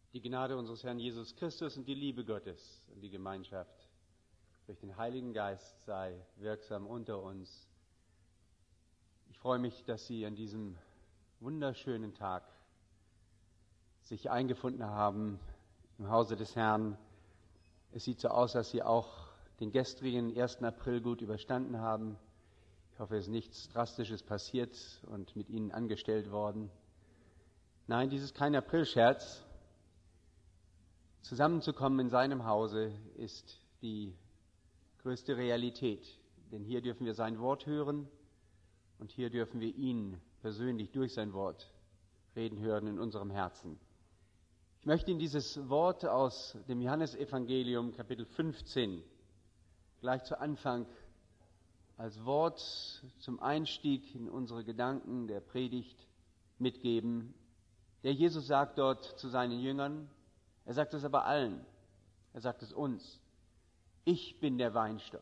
Die Gnade unseres Herrn Jesus Christus und die Liebe Gottes und die Gemeinschaft durch den Heiligen Geist sei wirksam unter uns. Ich freue mich, dass Sie an diesem wunderschönen Tag sich eingefunden haben im Hause des Herrn. Es sieht so aus, dass Sie auch den gestrigen 1. April gut überstanden haben. Ich hoffe, es ist nichts Drastisches passiert und mit Ihnen angestellt worden. Nein, dies ist kein Aprilscherz. Zusammenzukommen in seinem Hause ist die größte Realität, denn hier dürfen wir sein Wort hören und hier dürfen wir ihn persönlich durch sein Wort reden hören in unserem Herzen. Ich möchte Ihnen dieses Wort aus dem Johannesevangelium Kapitel 15 gleich zu Anfang als Wort zum Einstieg in unsere Gedanken der Predigt mitgeben. Der Jesus sagt dort zu seinen Jüngern, er sagt es aber allen, er sagt es uns, ich bin der Weinstock.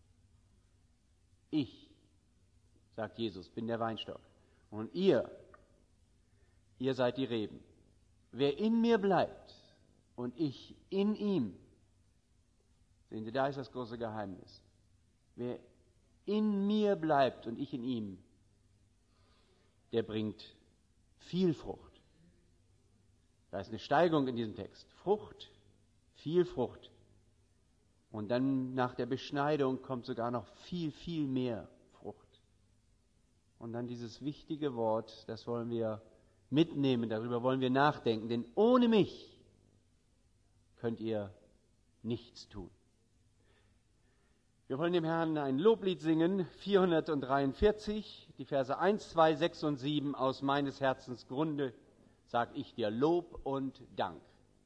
Ich, sagt Jesus, bin der Weinstock. Und ihr seid die Reben. Wer in mir bleibt und ich in ihm, sehen Sie, da ist das große Geheimnis. Wer in mir bleibt und ich in ihm, der bringt viel Frucht. Da ist eine Steigung in diesem Text. Frucht, viel Frucht. Und dann nach der Beschneidung kommt sogar noch viel, viel mehr Frucht. Und dann dieses wichtige Wort, das wollen wir mitnehmen, darüber wollen wir nachdenken. Denn ohne mich könnt ihr nichts tun. Wir wollen dem Herrn ein Loblied singen, 443, die Verse 1, 2, 6 und 7 aus meines Herzens Grunde. Sag ich dir Lob und Dank.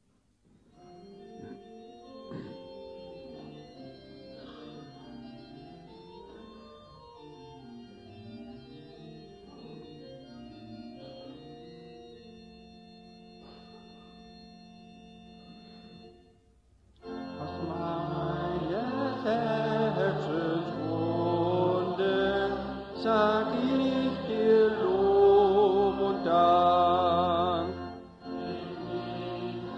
Aus meines Herzens Grunde sag ich dir Lob und Dank.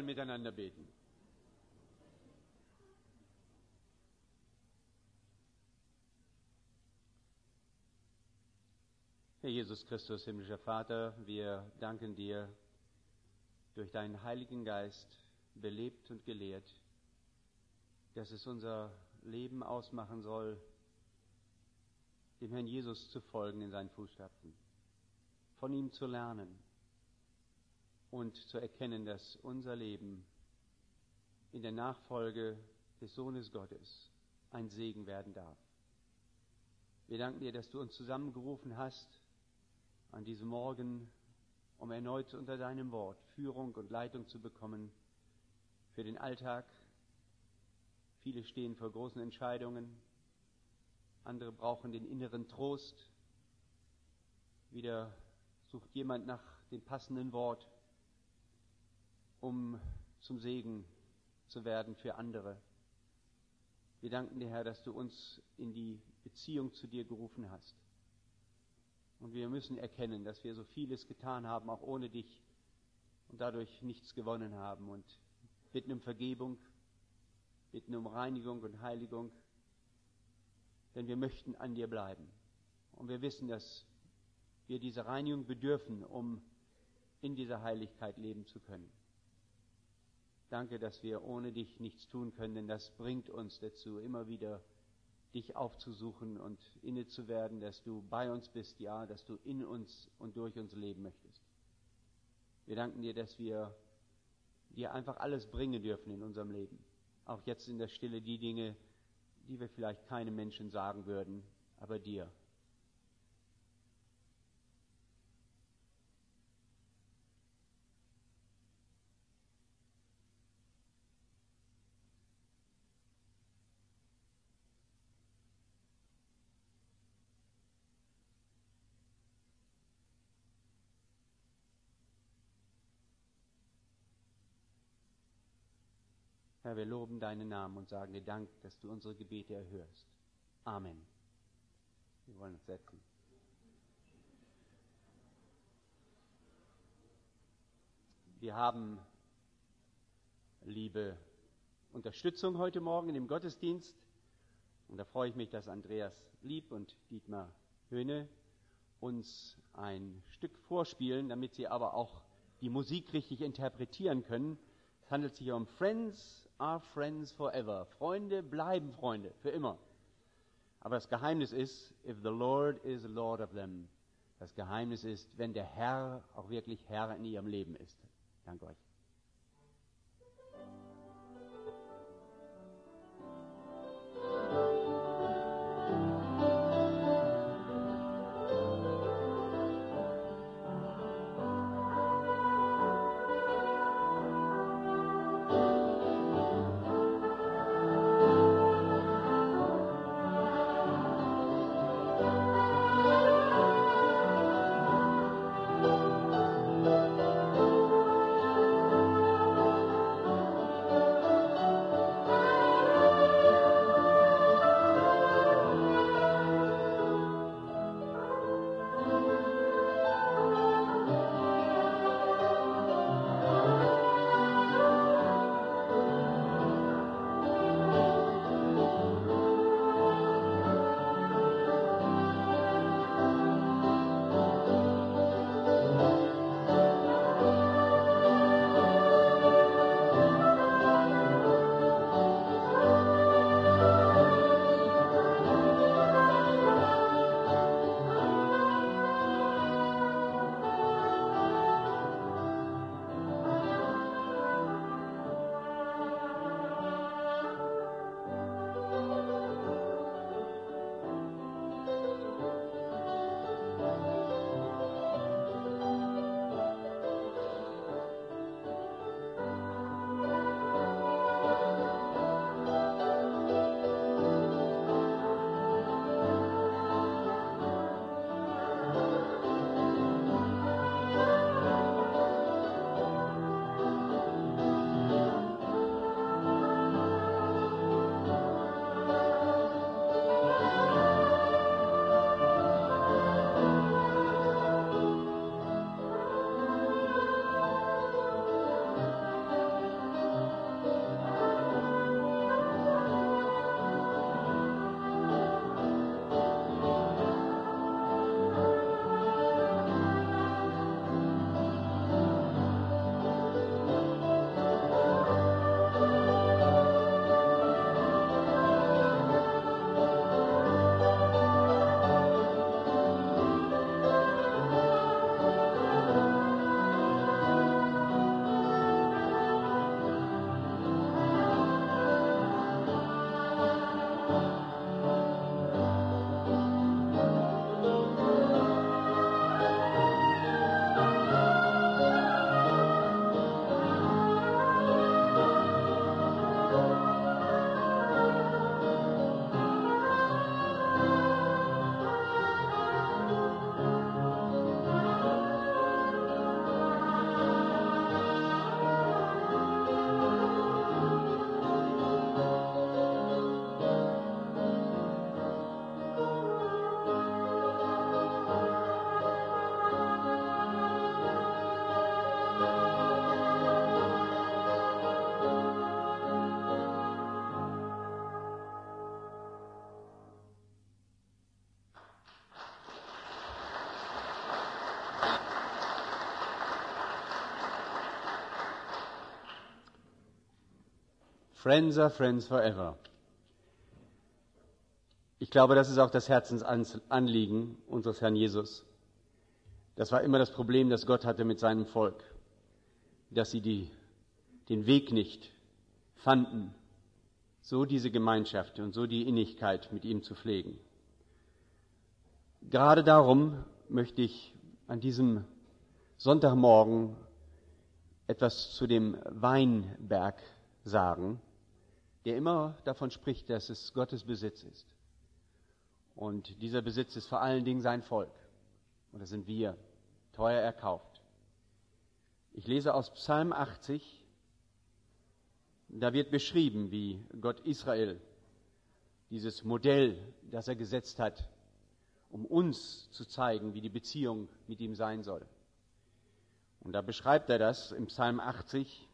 wollen miteinander beten. Herr Jesus Christus, himmlischer Vater, wir danken dir durch deinen Heiligen Geist belebt und gelehrt, dass es unser Leben ausmachen soll, dem Herrn Jesus zu folgen in seinen Fußstapfen, von ihm zu lernen und zu erkennen, dass unser Leben in der Nachfolge des Sohnes Gottes ein Segen werden darf. Wir danken dir, dass du uns zusammengerufen hast an diesem Morgen, um erneut unter deinem Wort Führung und Leitung zu bekommen für den Alltag. Viele stehen vor großen Entscheidungen, andere brauchen den inneren Trost. Wieder sucht jemand nach dem passenden Wort, um zum Segen zu werden für andere. Wir danken dir, Herr, dass du uns in die Beziehung zu dir gerufen hast. Und wir müssen erkennen, dass wir so vieles getan haben, auch ohne dich, und dadurch nichts gewonnen haben. Und bitten um Vergebung, bitten um Reinigung und Heiligung, denn wir möchten an dir bleiben. Und wir wissen, dass wir diese Reinigung bedürfen, um in dieser Heiligkeit leben zu können. Danke, dass wir ohne dich nichts tun können, denn das bringt uns dazu, immer wieder dich aufzusuchen und inne zu werden, dass du bei uns bist, ja, dass du in uns und durch uns leben möchtest. Wir danken dir, dass wir dir einfach alles bringen dürfen in unserem Leben. Auch jetzt in der Stille die Dinge, die wir vielleicht keinem Menschen sagen würden, aber dir. Herr, wir loben deinen Namen und sagen dir Dank, dass du unsere Gebete erhörst. Amen. Wir wollen uns setzen. Wir haben liebe Unterstützung heute Morgen in dem Gottesdienst. Und da freue ich mich, dass Andreas Lieb und Dietmar Höhne uns ein Stück vorspielen, damit sie aber auch die Musik richtig interpretieren können. Es handelt sich um Friends are Friends forever. Freunde bleiben Freunde, für immer. Aber das Geheimnis ist, if the Lord is Lord of them. Das Geheimnis ist, wenn der Herr auch wirklich Herr in ihrem Leben ist. Danke euch. Friends are friends forever. Ich glaube, das ist auch das Herzensanliegen unseres Herrn Jesus. Das war immer das Problem, das Gott hatte mit seinem Volk, dass sie den Weg nicht fanden, so diese Gemeinschaft und so die Innigkeit mit ihm zu pflegen. Gerade darum möchte ich an diesem Sonntagmorgen etwas zu dem Weinberg sagen, der immer davon spricht, dass es Gottes Besitz ist. Und dieser Besitz ist vor allen Dingen sein Volk. Und das sind wir, teuer erkauft. Ich lese aus Psalm 80, da wird beschrieben, wie Gott Israel, dieses Modell, das er gesetzt hat, um uns zu zeigen, wie die Beziehung mit ihm sein soll. Und da beschreibt er das im Psalm 80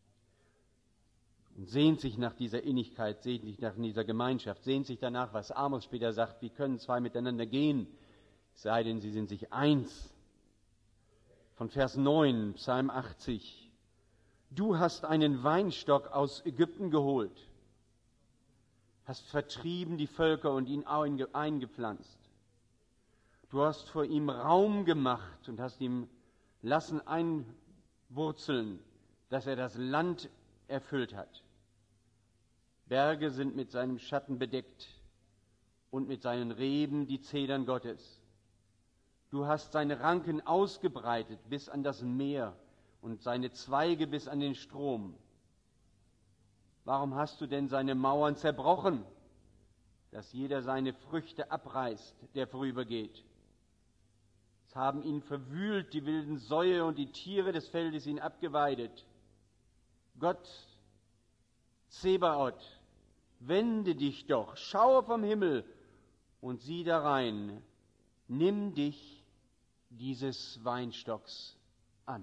und sehnt sich nach dieser Innigkeit, sehnt sich nach dieser Gemeinschaft, sehnt sich danach, was Amos später sagt, wie können zwei miteinander gehen, es sei denn, sie sind sich eins. Von Vers 9, Psalm 80. Du hast einen Weinstock aus Ägypten geholt, hast vertrieben die Völker und ihn eingepflanzt. Du hast vor ihm Raum gemacht und hast ihm lassen einwurzeln, dass er das Land erfüllt hat. Berge sind mit seinem Schatten bedeckt und mit seinen Reben die Zedern Gottes. Du hast seine Ranken ausgebreitet bis an das Meer und seine Zweige bis an den Strom. Warum hast du denn seine Mauern zerbrochen, dass jeder seine Früchte abreißt, der vorübergeht? Es haben ihn verwühlt, die wilden Säue und die Tiere des Feldes ihn abgeweidet. Gott, Zebaoth, wende dich doch, schaue vom Himmel und sieh darein, nimm dich dieses Weinstocks an.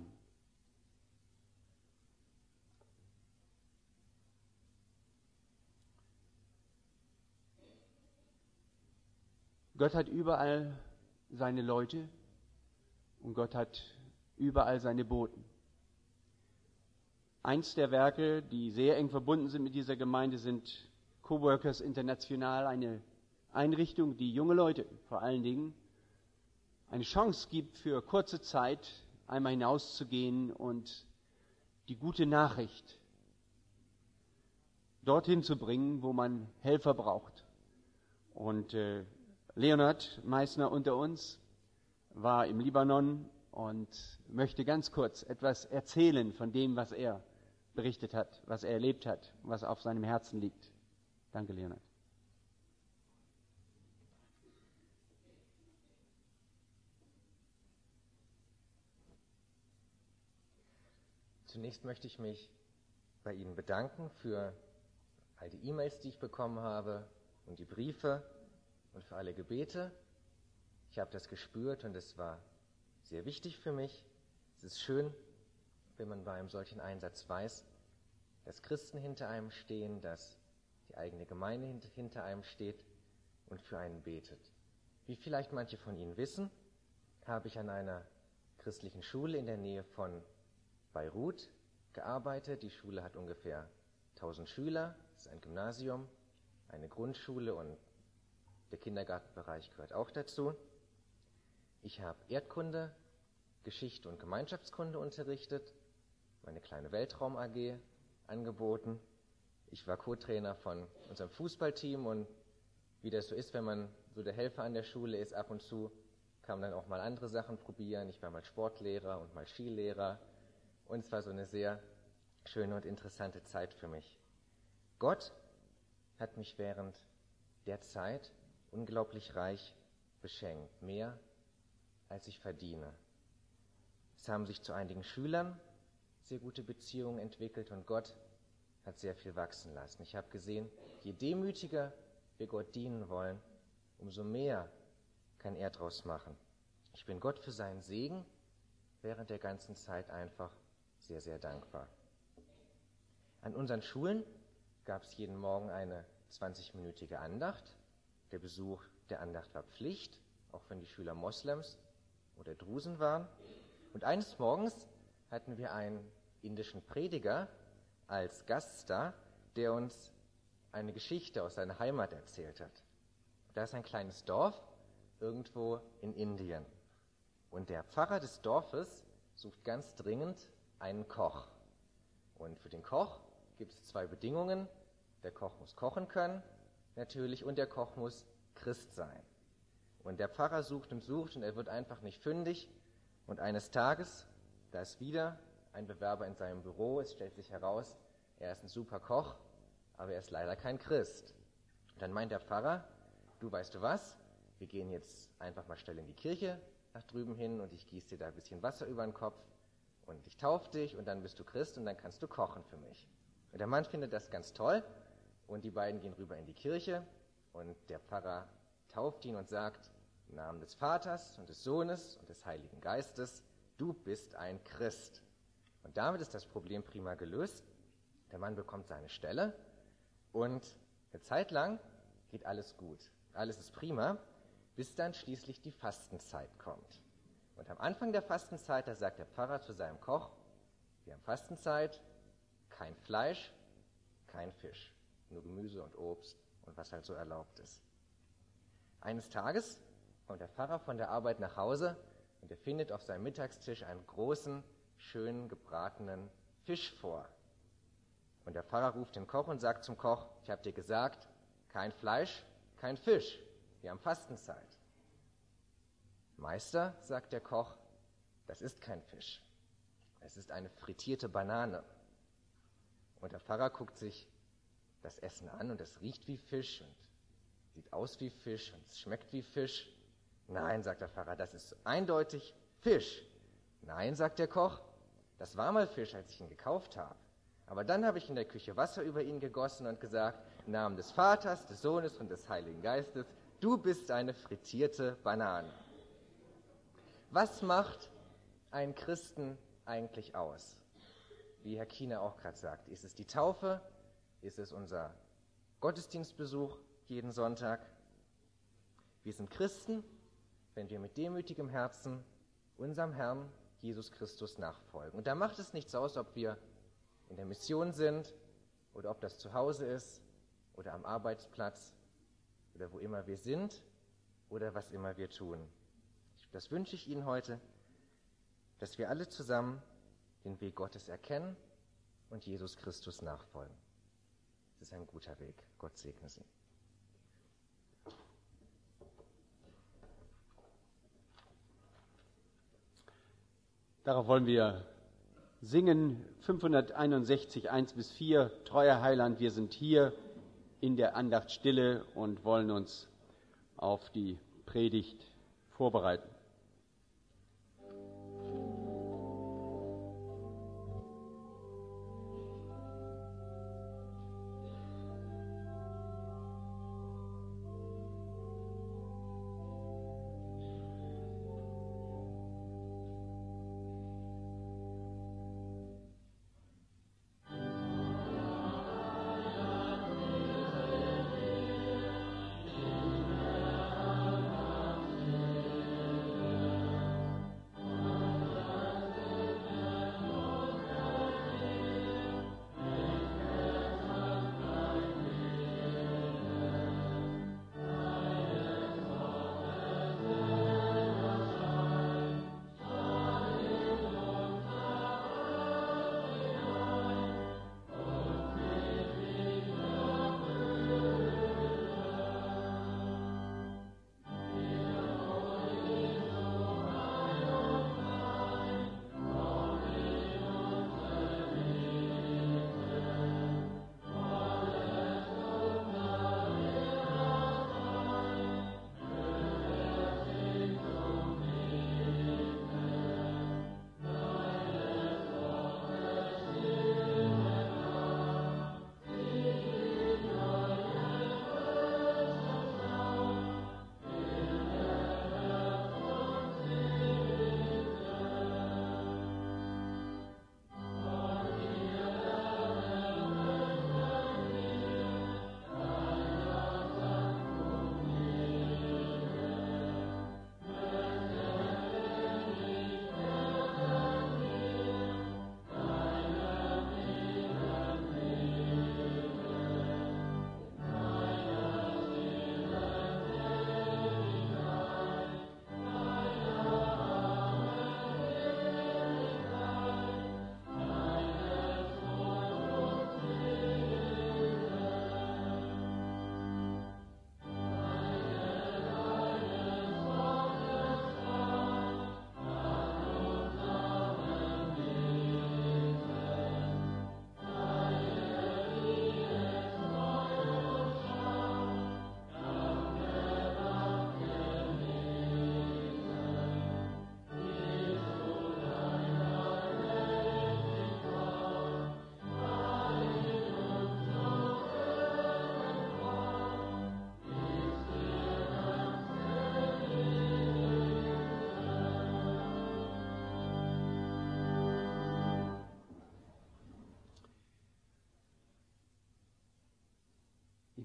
Gott hat überall seine Leute und Gott hat überall seine Boten. Eins der Werke, die sehr eng verbunden sind mit dieser Gemeinde, sind Coworkers International, eine Einrichtung, die junge Leute vor allen Dingen eine Chance gibt, für kurze Zeit einmal hinauszugehen und die gute Nachricht dorthin zu bringen, wo man Helfer braucht. Und Leonhard Meissner unter uns war im Libanon und möchte ganz kurz etwas erzählen von dem, was er berichtet hat, was er erlebt hat, was auf seinem Herzen liegt. Danke, Leonhard. Zunächst möchte ich mich bei Ihnen bedanken für all die E-Mails, die ich bekommen habe und die Briefe und für alle Gebete. Ich habe das gespürt und es war sehr wichtig für mich. Es ist schön, wenn man bei einem solchen Einsatz weiß, dass Christen hinter einem stehen, dass die eigene Gemeinde hinter einem steht und für einen betet. Wie vielleicht manche von Ihnen wissen, habe ich an einer christlichen Schule in der Nähe von Beirut gearbeitet. Die Schule hat ungefähr 1000 Schüler, es ist ein Gymnasium, eine Grundschule und der Kindergartenbereich gehört auch dazu. Ich habe Erdkunde, Geschichte und Gemeinschaftskunde unterrichtet, meine kleine Weltraum AG angeboten. Ich war Co-Trainer von unserem Fußballteam und wie das so ist, wenn man so der Helfer an der Schule ist, ab und zu kann man dann auch mal andere Sachen probieren. Ich war mal Sportlehrer und mal Skilehrer und es war so eine sehr schöne und interessante Zeit für mich. Gott hat mich während der Zeit unglaublich reich beschenkt, mehr als ich verdiene. Es haben sich zu einigen Schülern sehr gute Beziehungen entwickelt und Gott hat sehr viel wachsen lassen. Ich habe gesehen, je demütiger wir Gott dienen wollen, umso mehr kann er daraus machen. Ich bin Gott für seinen Segen während der ganzen Zeit einfach sehr, sehr dankbar. An unseren Schulen gab es jeden Morgen eine 20-minütige Andacht. Der Besuch der Andacht war Pflicht, auch wenn die Schüler Moslems oder Drusen waren. Und eines Morgens hatten wir einen indischen Prediger als Gaststar, der uns eine Geschichte aus seiner Heimat erzählt hat. Da ist ein kleines Dorf irgendwo in Indien. Und der Pfarrer des Dorfes sucht ganz dringend einen Koch. Und für den Koch gibt es 2 Bedingungen. Der Koch muss kochen können, natürlich, und der Koch muss Christ sein. Und der Pfarrer sucht und er wird einfach nicht fündig. Und eines Tages, da ist wieder ein Bewerber in seinem Büro. Es stellt sich heraus, er ist ein super Koch, aber er ist leider kein Christ. Und dann meint der Pfarrer, du weißt du was, wir gehen jetzt einfach mal schnell in die Kirche nach drüben hin und ich gieße dir da ein bisschen Wasser über den Kopf und ich taufe dich und dann bist du Christ und dann kannst du kochen für mich. Und der Mann findet das ganz toll und die beiden gehen rüber in die Kirche und der Pfarrer tauft ihn und sagt, im Namen des Vaters und des Sohnes und des Heiligen Geistes, du bist ein Christ. Und damit ist das Problem prima gelöst. Der Mann bekommt seine Stelle und eine Zeit lang geht alles gut. Alles ist prima, bis dann schließlich die Fastenzeit kommt. Und am Anfang der Fastenzeit, da sagt der Pfarrer zu seinem Koch, wir haben Fastenzeit, kein Fleisch, kein Fisch, nur Gemüse und Obst und was halt so erlaubt ist. Eines Tages kommt der Pfarrer von der Arbeit nach Hause und er findet auf seinem Mittagstisch einen großen, schön gebratenen Fisch vor. Und der Pfarrer ruft den Koch und sagt zum Koch, ich habe dir gesagt, kein Fleisch, kein Fisch, wir haben Fastenzeit. Meister, sagt der Koch, das ist kein Fisch, es ist eine frittierte Banane. Und der Pfarrer guckt sich das Essen an und es riecht wie Fisch und sieht aus wie Fisch und es schmeckt wie Fisch. Nein, sagt der Pfarrer, das ist eindeutig Fisch. Nein, sagt der Koch, das war mal Fisch, als ich ihn gekauft habe. Aber dann habe ich in der Küche Wasser über ihn gegossen und gesagt, im Namen des Vaters, des Sohnes und des Heiligen Geistes, du bist eine frittierte Banane. Was macht einen Christen eigentlich aus? Wie Herr Kiener auch gerade sagt, ist es die Taufe? Ist es unser Gottesdienstbesuch jeden Sonntag? Wir sind Christen, wenn wir mit demütigem Herzen unserem Herrn Jesus Christus nachfolgen. Und da macht es nichts aus, ob wir in der Mission sind oder ob das zu Hause ist oder am Arbeitsplatz oder wo immer wir sind oder was immer wir tun. Das wünsche ich Ihnen heute, dass wir alle zusammen den Weg Gottes erkennen und Jesus Christus nachfolgen. Das ist ein guter Weg. Gott segne Sie. Darauf wollen wir singen, 561, 1-4, treuer Heiland, wir sind hier in der Andacht Stille und wollen uns auf die Predigt vorbereiten.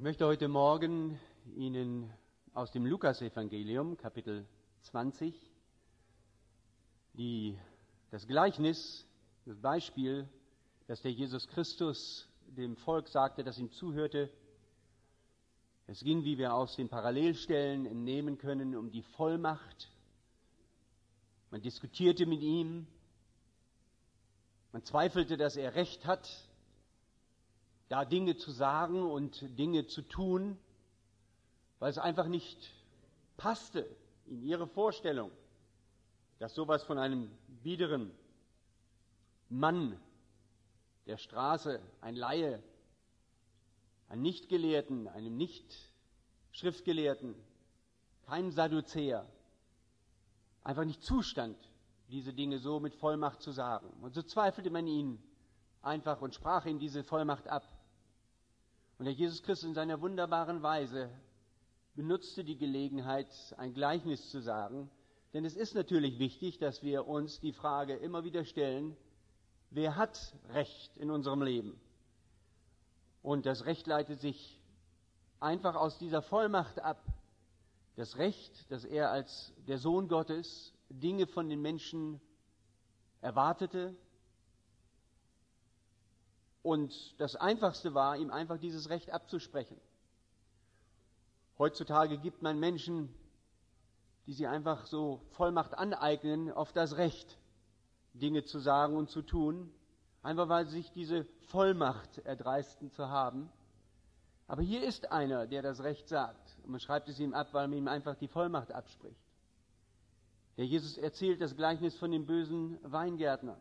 möchte heute Morgen Ihnen aus dem Lukasevangelium, Kapitel 20, das Gleichnis, das Beispiel, das der Jesus Christus dem Volk sagte, das ihm zuhörte. Es ging, wie wir aus den Parallelstellen entnehmen können, um die Vollmacht. Man diskutierte mit ihm. Man zweifelte, dass er Recht hat, da Dinge zu sagen und Dinge zu tun, weil es einfach nicht passte in ihre Vorstellung, dass sowas von einem biederen Mann der Straße, ein Laie, einem Nichtgelehrten, einem Nicht-Schriftgelehrten, keinem Sadduzäer, einfach nicht zustand, diese Dinge so mit Vollmacht zu sagen. Und so zweifelte man ihn einfach und sprach ihm diese Vollmacht ab. Und der Jesus Christus in seiner wunderbaren Weise benutzte die Gelegenheit, ein Gleichnis zu sagen. Denn es ist natürlich wichtig, dass wir uns die Frage immer wieder stellen, wer hat Recht in unserem Leben? Und das Recht leitet sich einfach aus dieser Vollmacht ab. Das Recht, dass er als der Sohn Gottes Dinge von den Menschen erwartete. Und das Einfachste war, ihm einfach dieses Recht abzusprechen. Heutzutage gibt man Menschen, die sich einfach so Vollmacht aneignen, auf das Recht, Dinge zu sagen und zu tun, einfach weil sie sich diese Vollmacht erdreisten zu haben. Aber hier ist einer, der das Recht sagt. Und man schreibt es ihm ab, weil man ihm einfach die Vollmacht abspricht. Der Jesus erzählt das Gleichnis von dem bösen Weingärtner.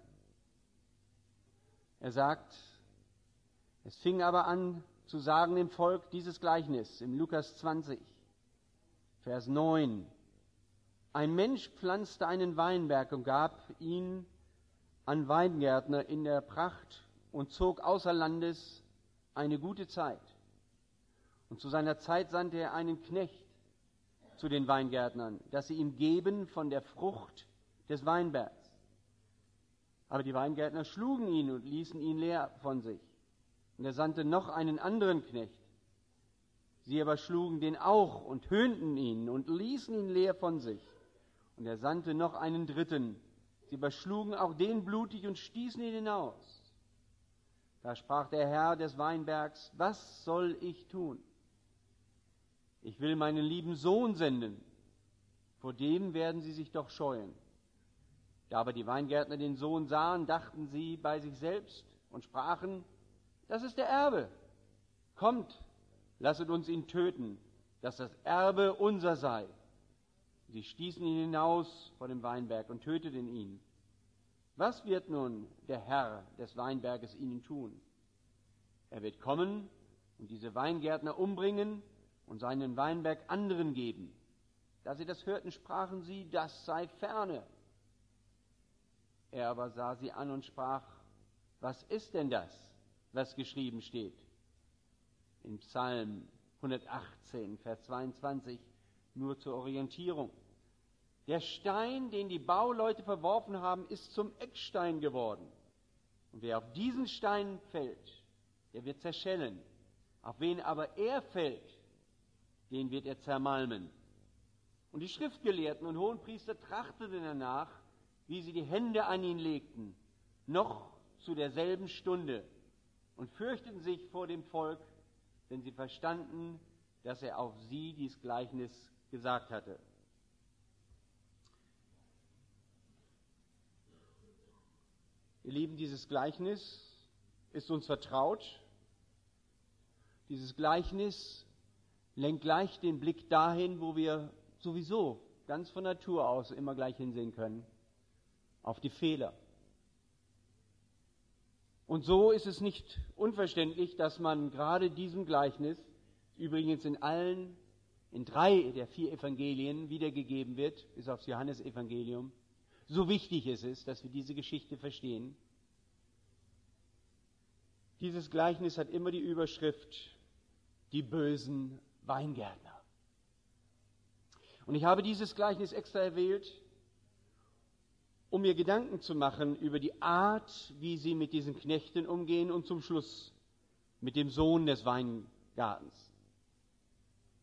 Er sagt, es fing aber an zu sagen dem Volk dieses Gleichnis im Lukas 20, Vers 9. Ein Mensch pflanzte einen Weinberg und gab ihn an Weingärtner in der Pracht und zog außer Landes eine gute Zeit. Und zu seiner Zeit sandte er einen Knecht zu den Weingärtnern, dass sie ihm geben von der Frucht des Weinbergs. Aber die Weingärtner schlugen ihn und ließen ihn leer von sich. Und er sandte noch einen anderen Knecht. Sie aber schlugen den auch und höhnten ihn und ließen ihn leer von sich. Und er sandte noch einen dritten. Sie überschlugen auch den blutig und stießen ihn hinaus. Da sprach der Herr des Weinbergs, was soll ich tun? Ich will meinen lieben Sohn senden. Vor dem werden sie sich doch scheuen. Da aber die Weingärtner den Sohn sahen, dachten sie bei sich selbst und sprachen, das ist der Erbe. Kommt, lasset uns ihn töten, dass das Erbe unser sei. Sie stießen ihn hinaus vor dem Weinberg und töteten ihn. Was wird nun der Herr des Weinberges ihnen tun? Er wird kommen und diese Weingärtner umbringen und seinen Weinberg anderen geben. Da sie das hörten, sprachen sie, das sei ferne. Er aber sah sie an und sprach, was ist denn das, was geschrieben steht? In Psalm 118, Vers 22, nur zur Orientierung. Der Stein, den die Bauleute verworfen haben, ist zum Eckstein geworden. Und wer auf diesen Stein fällt, der wird zerschellen. Auf wen aber er fällt, den wird er zermalmen. Und die Schriftgelehrten und Hohenpriester trachteten danach, wie sie die Hände an ihn legten, noch zu derselben Stunde, und fürchteten sich vor dem Volk, denn sie verstanden, dass er auf sie dies Gleichnis gesagt hatte. Ihr Lieben, dieses Gleichnis ist uns vertraut. Dieses Gleichnis lenkt gleich den Blick dahin, wo wir sowieso ganz von Natur aus immer gleich hinsehen können, auf die Fehler. Und so ist es nicht unverständlich, dass man gerade diesem Gleichnis, übrigens in 3 der 4 Evangelien wiedergegeben wird, bis aufs Johannesevangelium, so wichtig es ist, dass wir diese Geschichte verstehen. Dieses Gleichnis hat immer die Überschrift, die bösen Weingärtner. Und ich habe dieses Gleichnis extra erwählt, um mir Gedanken zu machen über die Art, wie sie mit diesen Knechten umgehen und zum Schluss mit dem Sohn des Weingartens.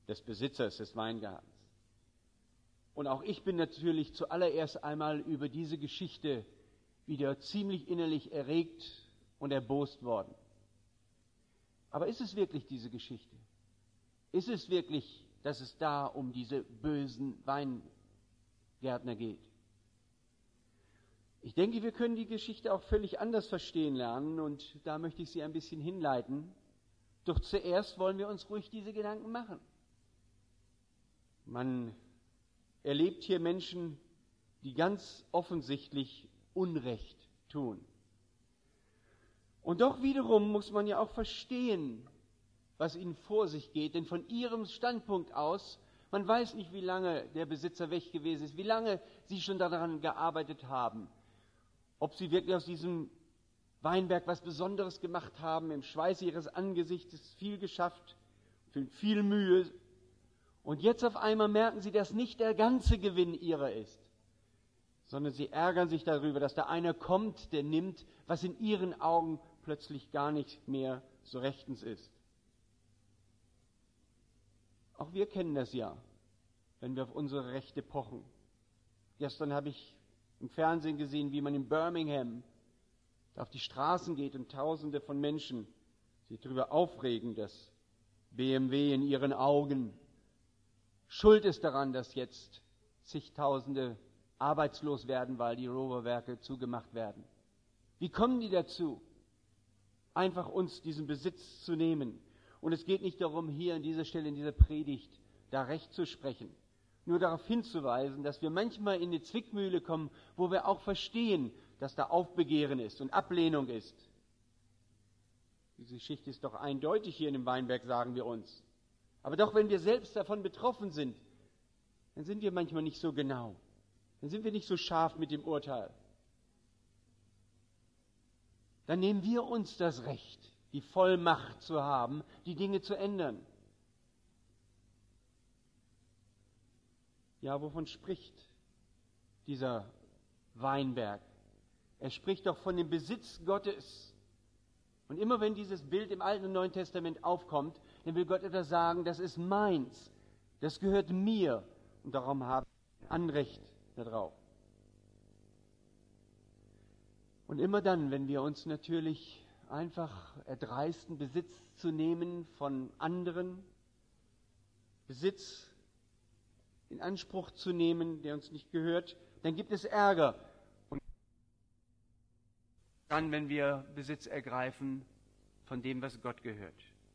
des Besitzers des Weingartens. Und auch ich bin natürlich zuallererst einmal über diese Geschichte wieder ziemlich innerlich erregt und erbost worden. Aber ist es wirklich diese Geschichte? Ist es wirklich, dass es da um diese bösen Weingärtner geht? Ich denke, wir können die Geschichte auch völlig anders verstehen lernen und da möchte ich Sie ein bisschen hinleiten. Doch zuerst wollen wir uns ruhig diese Gedanken machen. Man erlebt hier Menschen, die ganz offensichtlich Unrecht tun. Und doch wiederum muss man ja auch verstehen, was ihnen vor sich geht, denn von ihrem Standpunkt aus, man weiß nicht, wie lange der Besitzer weg gewesen ist, wie lange sie schon daran gearbeitet haben, ob sie wirklich aus diesem Weinberg was Besonderes gemacht haben, im Schweiß ihres Angesichtes viel geschafft, viel Mühe. Und jetzt auf einmal merken sie, dass nicht der ganze Gewinn ihrer ist, sondern sie ärgern sich darüber, dass da einer kommt, der nimmt, was in ihren Augen plötzlich gar nicht mehr so rechtens ist. Auch wir kennen das ja, wenn wir auf unsere Rechte pochen. Gestern habe ich im Fernsehen gesehen, wie man in Birmingham auf die Straßen geht und Tausende von Menschen sich darüber aufregen, dass BMW in ihren Augen schuld ist daran, dass jetzt zigtausende arbeitslos werden, weil die Roverwerke zugemacht werden. Wie kommen die dazu, einfach uns diesen Besitz zu nehmen? Und es geht nicht darum, hier an dieser Stelle in dieser Predigt da Recht zu sprechen, nur darauf hinzuweisen, dass wir manchmal in eine Zwickmühle kommen, wo wir auch verstehen, dass da Aufbegehren ist und Ablehnung ist. Diese Geschichte ist doch eindeutig hier in dem Weinberg, sagen wir uns. Aber doch, wenn wir selbst davon betroffen sind, dann sind wir manchmal nicht so genau. Dann sind wir nicht so scharf mit dem Urteil. Dann nehmen wir uns das Recht, die Vollmacht zu haben, die Dinge zu ändern. Ja, wovon spricht dieser Weinberg? Er spricht doch von dem Besitz Gottes. Und immer wenn dieses Bild im Alten und Neuen Testament aufkommt, dann will Gott etwas sagen, das ist meins, das gehört mir und darum habe ich Anrecht darauf. Und immer dann, wenn wir uns natürlich einfach erdreisten, Besitz zu nehmen von anderen, Besitz in Anspruch zu nehmen, der uns nicht gehört, dann gibt es Ärger. Und dann, wenn wir Besitz ergreifen von dem, was Gott gehört.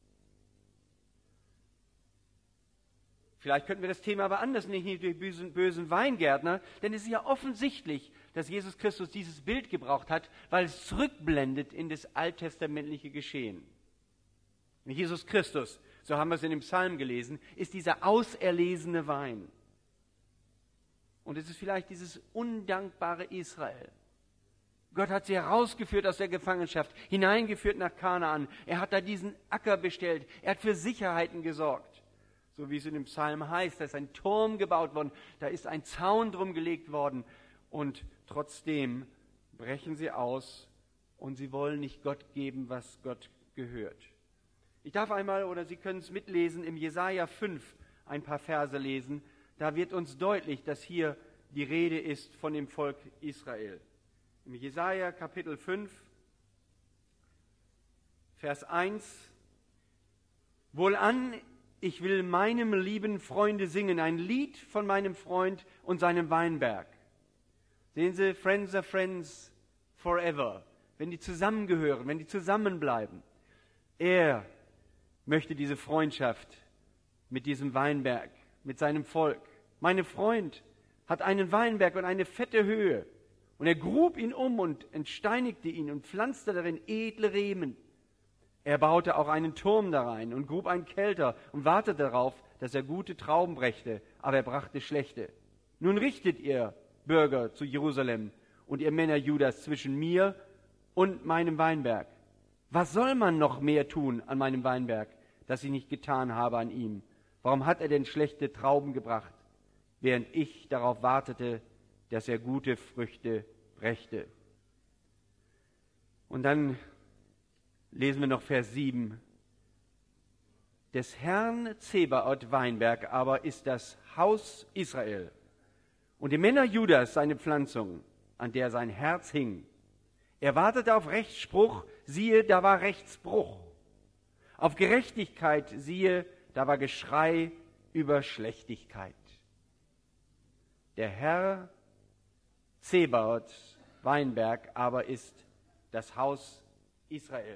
Vielleicht könnten wir das Thema aber anders nehmen, nicht durch bösen Weingärtner, denn es ist ja offensichtlich, dass Jesus Christus dieses Bild gebraucht hat, weil es zurückblendet in das alttestamentliche Geschehen. Jesus Christus, so haben wir es in dem Psalm gelesen, ist dieser auserlesene Wein. Und es ist vielleicht dieses undankbare Israel. Gott hat sie herausgeführt aus der Gefangenschaft, hineingeführt nach Kanaan. Er hat da diesen Acker bestellt. Er hat für Sicherheiten gesorgt. So wie es in dem Psalm heißt, da ist ein Turm gebaut worden, da ist ein Zaun drum gelegt worden. Und trotzdem brechen sie aus und sie wollen nicht Gott geben, was Gott gehört. Ich darf einmal, oder Sie können es mitlesen, im Jesaja 5 ein paar Verse lesen. Da wird uns deutlich, dass hier die Rede ist von dem Volk Israel. Im Jesaja Kapitel 5, Vers 1. Wohlan, ich will meinem lieben Freunde singen, ein Lied von meinem Freund und seinem Weinberg. Sehen Sie, Friends are Friends forever. Wenn die zusammengehören, wenn die zusammenbleiben. Er möchte diese Freundschaft mit diesem Weinberg, mit seinem Volk. Mein Freund hat einen Weinberg und eine fette Höhe. Und er grub ihn um und entsteinigte ihn und pflanzte darin edle Remen. Er baute auch einen Turm da rein und grub einen Kelter und wartete darauf, dass er gute Trauben brächte, aber er brachte schlechte. Nun richtet ihr Bürger zu Jerusalem und ihr Männer Judas zwischen mir und meinem Weinberg. Was soll man noch mehr tun an meinem Weinberg, das ich nicht getan habe an ihm? Warum hat er denn schlechte Trauben gebracht, während ich darauf wartete, dass er gute Früchte brächte? Und dann lesen wir noch Vers 7. des Herrn Zebaoth Weinberg aber ist das Haus Israel und die Männer Judas seine Pflanzung, an der sein Herz hing. Er wartete auf Rechtsspruch, siehe, da war Rechtsbruch. Auf Gerechtigkeit, siehe, da war Geschrei über Schlechtigkeit. Der Herr Zebaoth Weinberg aber ist das Haus Israel.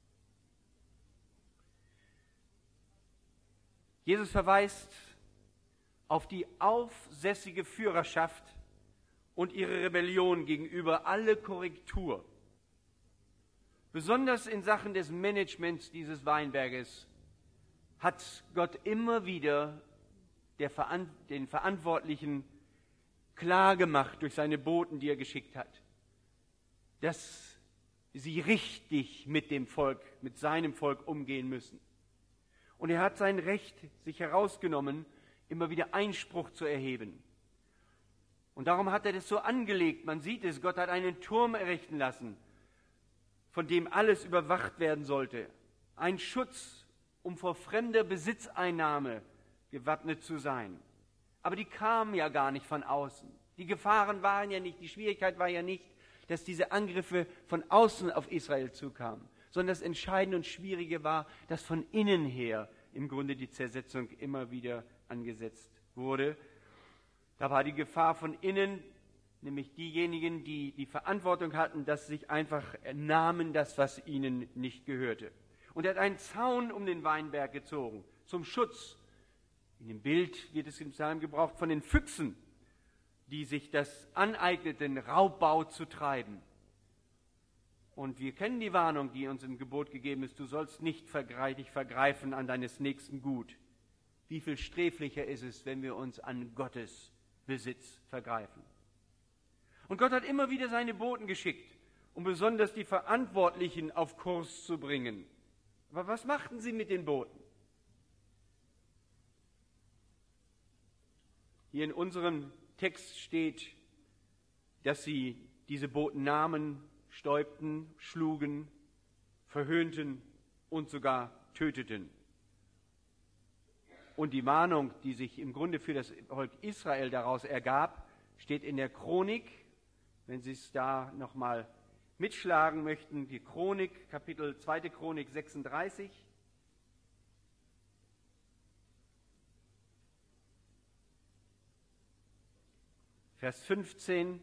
Jesus verweist auf die aufsässige Führerschaft und ihre Rebellion gegenüber alle Korrektur. Besonders in Sachen des Managements dieses Weinberges hat Gott immer wieder den Verantwortlichen klargemacht durch seine Boten, die er geschickt hat, dass sie richtig mit dem Volk, mit seinem Volk umgehen müssen. Und er hat sein Recht sich herausgenommen, immer wieder Einspruch zu erheben. Und darum hat er das so angelegt. Man sieht es, Gott hat einen Turm errichten lassen, von dem alles überwacht werden sollte. Ein Schutz, um vor fremder Besitzeinnahme gewappnet zu sein. Aber die kamen ja gar nicht von außen. Die Gefahren waren ja nicht, die Schwierigkeit war ja nicht, dass diese Angriffe von außen auf Israel zukamen, sondern das Entscheidende und Schwierige war, dass von innen her im Grunde die Zersetzung immer wieder angesetzt wurde. Da war die Gefahr von innen, nämlich diejenigen, die die Verantwortung hatten, dass sie sich einfach nahmen, das, was ihnen nicht gehörte. Und er hat einen Zaun um den Weinberg gezogen, zum Schutz. In dem Bild wird es im Psalm gebraucht von den Füchsen, die sich das aneigneten, Raubbau zu treiben. Und wir kennen die Warnung, die uns im Gebot gegeben ist, du sollst nicht dich vergreifen an deines Nächsten Gut. Wie viel sträflicher ist es, wenn wir uns an Gottes Besitz vergreifen. Und Gott hat immer wieder seine Boten geschickt, um besonders die Verantwortlichen auf Kurs zu bringen. Aber was machten sie mit den Boten? Hier in unserem Text steht, dass sie diese Boten nahmen, stäubten, schlugen, verhöhnten und sogar töteten. Und die Warnung, die sich im Grunde für das Volk Israel daraus ergab, steht in der Chronik. Wenn Sie es da nochmal mitschlagen möchten, die Chronik, 2. Chronik 36. Vers 15,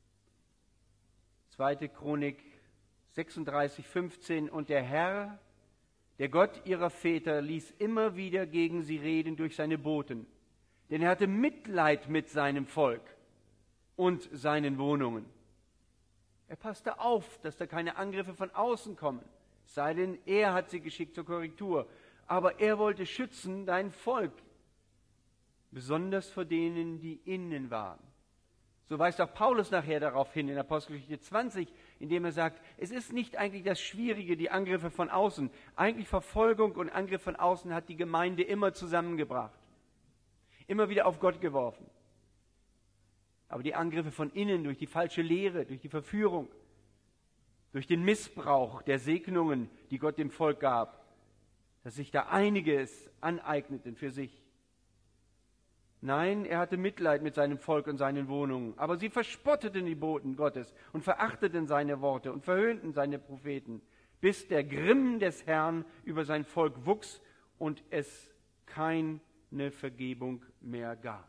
2. Chronik 36, 15. Und der Herr, der Gott ihrer Väter, ließ immer wieder gegen sie reden durch seine Boten. Denn er hatte Mitleid mit seinem Volk und seinen Wohnungen. Er passte auf, dass da keine Angriffe von außen kommen. Es sei denn, er hat sie geschickt zur Korrektur. Aber er wollte schützen dein Volk, besonders vor denen, die innen waren. So weist auch Paulus nachher darauf hin in Apostelgeschichte 20, indem er sagt, es ist nicht eigentlich das Schwierige, die Angriffe von außen. Eigentlich Verfolgung und Angriff von außen hat die Gemeinde immer zusammengebracht. Immer wieder auf Gott geworfen. Aber die Angriffe von innen durch die falsche Lehre, durch die Verführung, durch den Missbrauch der Segnungen, die Gott dem Volk gab, dass sich da einiges aneigneten für sich. Nein, er hatte Mitleid mit seinem Volk und seinen Wohnungen, aber sie verspotteten die Boten Gottes und verachteten seine Worte und verhöhnten seine Propheten, bis der Grimm des Herrn über sein Volk wuchs und es keine Vergebung mehr gab.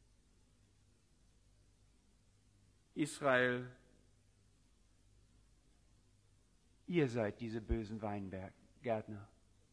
Israel, ihr seid diese bösen Weingärtner.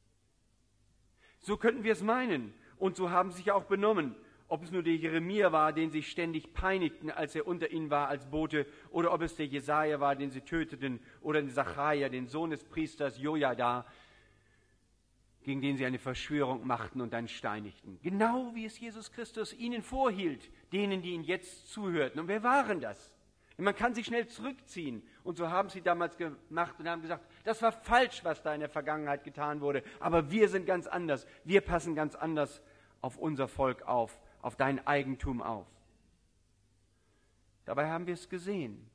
So könnten wir es meinen und so haben sie sich auch benommen. Ob es nur der Jeremia war, den sie ständig peinigten, als er unter ihnen war als Bote, oder ob es der Jesaja war, den sie töteten, oder den Sacharja, den Sohn des Priesters Jojada, gegen den sie eine Verschwörung machten und dann steinigten. Genau wie es Jesus Christus ihnen vorhielt, denen, die ihn jetzt zuhörten. Und wer waren das? Man kann sich schnell zurückziehen. Und so haben sie damals gemacht und haben gesagt, das war falsch, was da in der Vergangenheit getan wurde. Aber wir sind ganz anders. Wir passen ganz anders auf unser Volk auf dein Eigentum auf. Dabei haben wir es gesehen.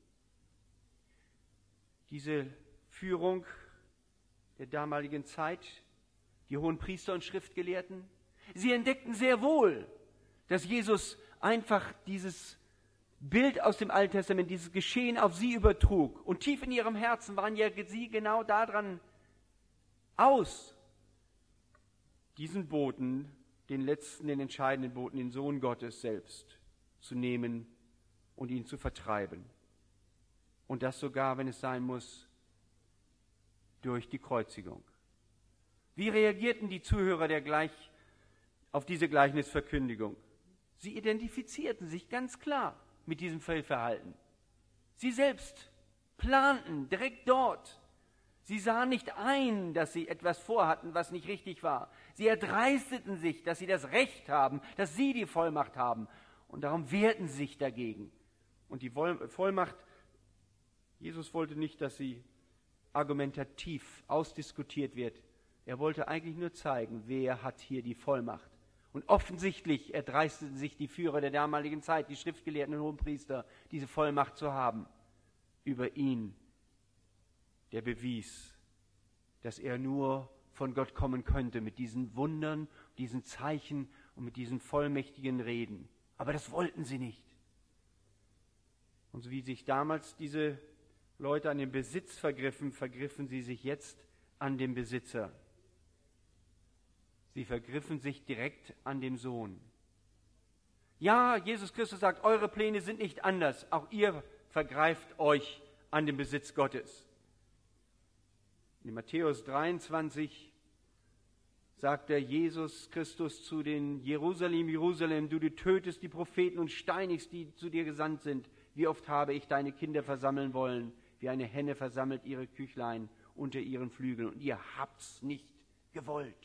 Diese Führung der damaligen Zeit die Hohenpriester und Schriftgelehrten. Sie entdeckten sehr wohl, dass Jesus einfach dieses Bild aus dem Alten Testament, dieses Geschehen auf sie übertrug. Und tief in ihrem Herzen waren ja sie genau daran aus, diesen Boten, den letzten, den entscheidenden Boten, den Sohn Gottes selbst zu nehmen und ihn zu vertreiben. Und das sogar, wenn es sein muss, durch die Kreuzigung. Wie reagierten die Zuhörer auf diese Gleichnisverkündigung? Sie identifizierten sich ganz klar mit diesem Fehlverhalten. Sie selbst planten direkt dort. Sie sahen nicht ein, dass sie etwas vorhatten, was nicht richtig war. Sie erdreisteten sich, dass sie das Recht haben, dass sie die Vollmacht haben. Und darum wehrten sie sich dagegen. Und die Vollmacht, Jesus wollte nicht, dass sie argumentativ ausdiskutiert wird. Er wollte eigentlich nur zeigen, wer hat hier die Vollmacht. Und offensichtlich erdreisteten sich die Führer der damaligen Zeit, die Schriftgelehrten und Hohenpriester, diese Vollmacht zu haben über ihn, der bewies, dass er nur von Gott kommen könnte mit diesen Wundern, diesen Zeichen und mit diesen vollmächtigen Reden. Aber das wollten sie nicht. Und so wie sich damals diese Leute an dem Besitz vergriffen, vergriffen sie sich jetzt an dem Besitzer. Sie vergriffen sich direkt an dem Sohn. Ja, Jesus Christus sagt, eure Pläne sind nicht anders. Auch ihr vergreift euch an dem Besitz Gottes. In Matthäus 23 sagt der Jesus Christus zu den Jerusalem, Jerusalem, du tötest die Propheten und steinigst, die zu dir gesandt sind. Wie oft habe ich deine Kinder versammeln wollen, wie eine Henne versammelt ihre Küchlein unter ihren Flügeln, und ihr habt's nicht gewollt.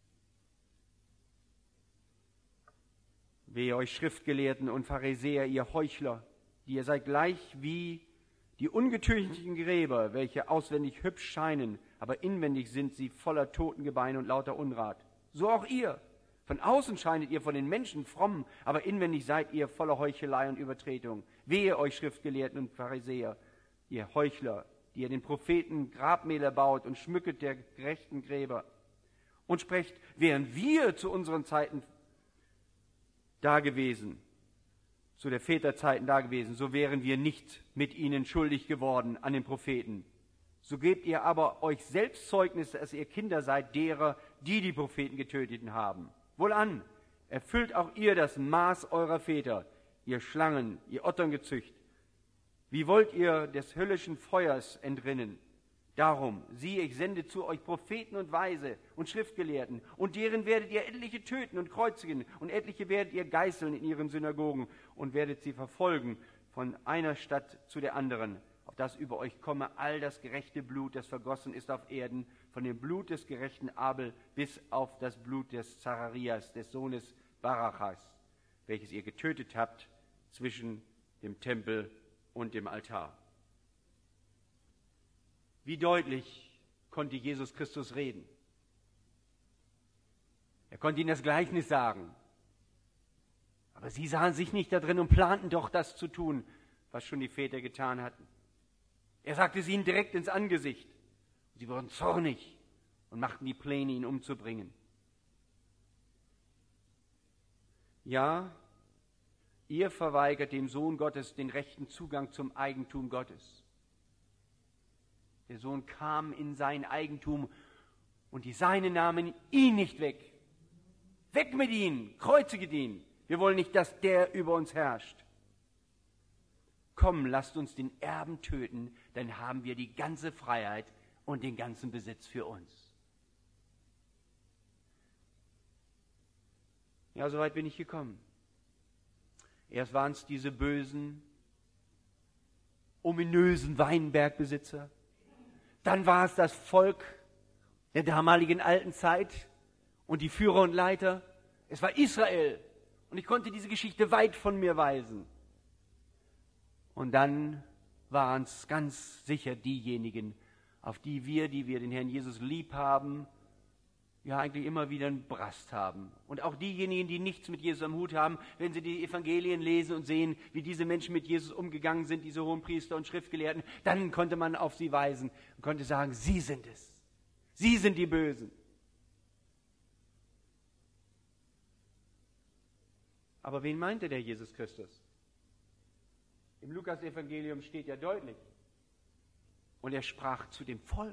Wehe euch Schriftgelehrten und Pharisäer, ihr Heuchler, die ihr seid gleich wie die ungetüchtigen Gräber, welche auswendig hübsch scheinen, aber inwendig sind sie voller Totengebeine und lauter Unrat. So auch ihr. Von außen scheinet ihr von den Menschen fromm, aber inwendig seid ihr voller Heuchelei und Übertretung. Wehe euch Schriftgelehrten und Pharisäer, ihr Heuchler, die ihr den Propheten Grabmäler baut und schmücket der gerechten Gräber. Und sprecht, wären wir zu unseren Zeiten dagewesen, zu der Väterzeiten dagewesen, so wären wir nicht mit ihnen schuldig geworden an den Propheten. So gebt ihr aber euch selbst Zeugnis, dass ihr Kinder seid derer, die die Propheten getötet haben. Wohlan, erfüllt auch ihr das Maß eurer Väter, ihr Schlangen, ihr Otterngezücht. Wie wollt ihr des höllischen Feuers entrinnen? Darum, siehe, ich sende zu euch Propheten und Weise und Schriftgelehrten, und deren werdet ihr etliche töten und kreuzigen, und etliche werdet ihr geißeln in ihren Synagogen und werdet sie verfolgen von einer Stadt zu der anderen, auf das über euch komme all das gerechte Blut, das vergossen ist auf Erden, von dem Blut des gerechten Abel bis auf das Blut des Zacharias, des Sohnes Barachas, welches ihr getötet habt zwischen dem Tempel und dem Altar. Wie deutlich konnte Jesus Christus reden. Er konnte ihnen das Gleichnis sagen. Aber sie sahen sich nicht da drin und planten doch das zu tun, was schon die Väter getan hatten. Er sagte es ihnen direkt ins Angesicht. Sie wurden zornig und machten die Pläne, ihn umzubringen. Ja, ihr verweigert dem Sohn Gottes den rechten Zugang zum Eigentum Gottes. Der Sohn kam in sein Eigentum und die Seinen nahmen ihn nicht weg. Weg mit ihm, kreuziget ihn. Wir wollen nicht, dass der über uns herrscht. Komm, lasst uns den Erben töten, dann haben wir die ganze Freiheit und den ganzen Besitz für uns. Ja, soweit bin ich gekommen. Erst waren es diese bösen, ominösen Weinbergbesitzer. Dann war es das Volk der damaligen alten Zeit und die Führer und Leiter. Es war Israel und ich konnte diese Geschichte weit von mir weisen. Und dann waren es ganz sicher diejenigen, auf die wir den Herrn Jesus lieb haben, ja eigentlich immer wieder einen Brast haben. Und auch diejenigen, die nichts mit Jesus am Hut haben, wenn sie die Evangelien lesen und sehen, wie diese Menschen mit Jesus umgegangen sind, diese Hohenpriester und Schriftgelehrten, dann konnte man auf sie weisen und konnte sagen, sie sind es. Sie sind die Bösen. Aber wen meinte der Jesus Christus? Im Lukas-Evangelium steht ja deutlich. Und er sprach zu dem Volk.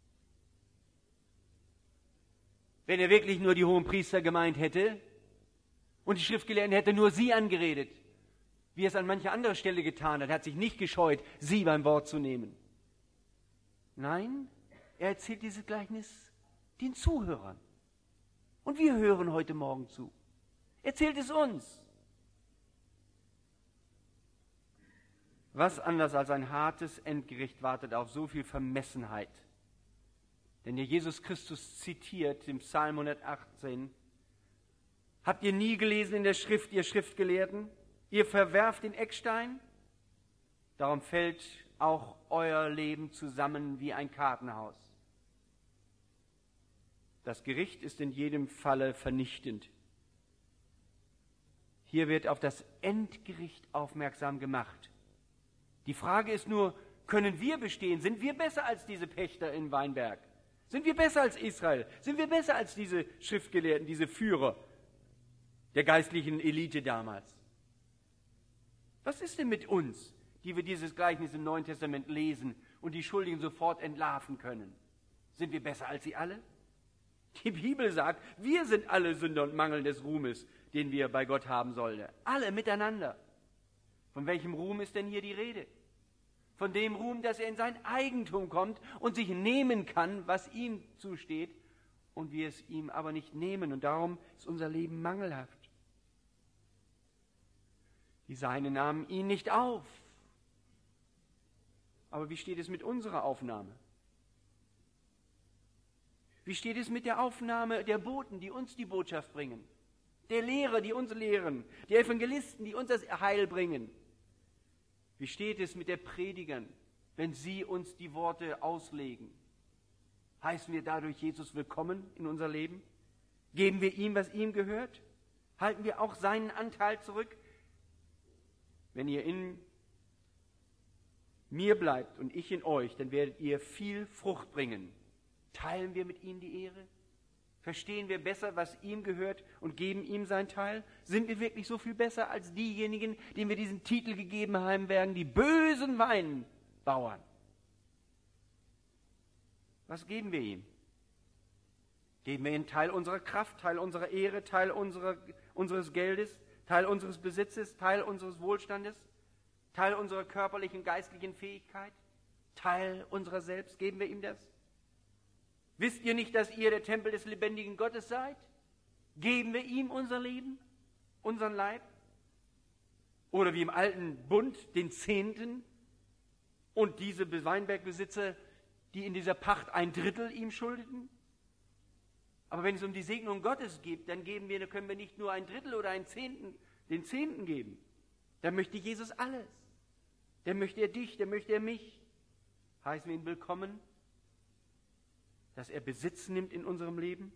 Wenn er wirklich nur die Hohenpriester gemeint hätte und die Schriftgelehrten hätte nur sie angeredet, wie er es an mancher anderer Stelle getan hat, hat sich nicht gescheut, sie beim Wort zu nehmen. Nein, er erzählt dieses Gleichnis den Zuhörern. Und wir hören heute Morgen zu. Erzählt es uns. Was anders als ein hartes Endgericht wartet auf so viel Vermessenheit? Denn der Jesus Christus zitiert im Psalm 118, habt ihr nie gelesen in der Schrift, ihr Schriftgelehrten? Ihr verwerft den Eckstein? Darum fällt auch euer Leben zusammen wie ein Kartenhaus. Das Gericht ist in jedem Falle vernichtend. Hier wird auf das Endgericht aufmerksam gemacht. Die Frage ist nur, können wir bestehen? Sind wir besser als diese Pächter in Weinberg? Sind wir besser als Israel? Sind wir besser als diese Schriftgelehrten, diese Führer der geistlichen Elite damals? Was ist denn mit uns, die wir dieses Gleichnis im Neuen Testament lesen und die Schuldigen sofort entlarven können? Sind wir besser als sie alle? Die Bibel sagt, wir sind alle Sünder und Mangel des Ruhmes, den wir bei Gott haben sollten. Alle miteinander. Von welchem Ruhm ist denn hier die Rede? Von dem Ruhm, dass er in sein Eigentum kommt und sich nehmen kann, was ihm zusteht, und wir es ihm aber nicht nehmen. Und darum ist unser Leben mangelhaft. Die Seinen nahmen ihn nicht auf. Aber wie steht es mit unserer Aufnahme? Wie steht es mit der Aufnahme der Boten, die uns die Botschaft bringen? Der Lehrer, die uns lehren? Der Evangelisten, die uns das Heil bringen? Wie steht es mit den Predigern, wenn sie uns die Worte auslegen? Heißen wir dadurch Jesus willkommen in unser Leben? Geben wir ihm, was ihm gehört? Halten wir auch seinen Anteil zurück? Wenn ihr in mir bleibt und ich in euch, dann werdet ihr viel Frucht bringen. Teilen wir mit ihm die Ehre? Verstehen wir besser, was ihm gehört und geben ihm seinen Teil? Sind wir wirklich so viel besser als diejenigen, denen wir diesen Titel gegeben haben werden, die bösen Weinbauern? Was geben wir ihm? Geben wir ihm Teil unserer Kraft, Teil unserer Ehre, Teil unseres Geldes, Teil unseres Besitzes, Teil unseres Wohlstandes, Teil unserer körperlichen, geistlichen Fähigkeit, Teil unserer selbst? Geben wir ihm das? Wisst ihr nicht, dass ihr der Tempel des lebendigen Gottes seid? Geben wir ihm unser Leben, unseren Leib? Oder wie im alten Bund den Zehnten und diese Weinbergbesitzer, die in dieser Pacht 1/3 ihm schuldeten? Aber wenn es um die Segnung Gottes geht, dann können wir nicht nur 1/3 oder den Zehnten geben. Dann möchte Jesus alles. Dann möchte er dich, dann möchte er mich. Heißen wir ihn willkommen, dass er Besitz nimmt in unserem Leben?